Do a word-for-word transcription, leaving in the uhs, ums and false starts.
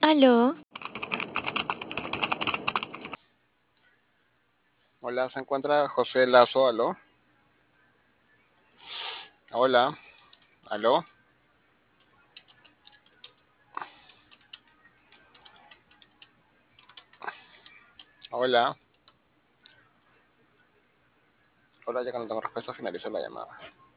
Aló, Hola, se encuentra José Lazo, aló. Hola, aló. Hola. Hola, ya que no tengo respuesta, finalizo la llamada.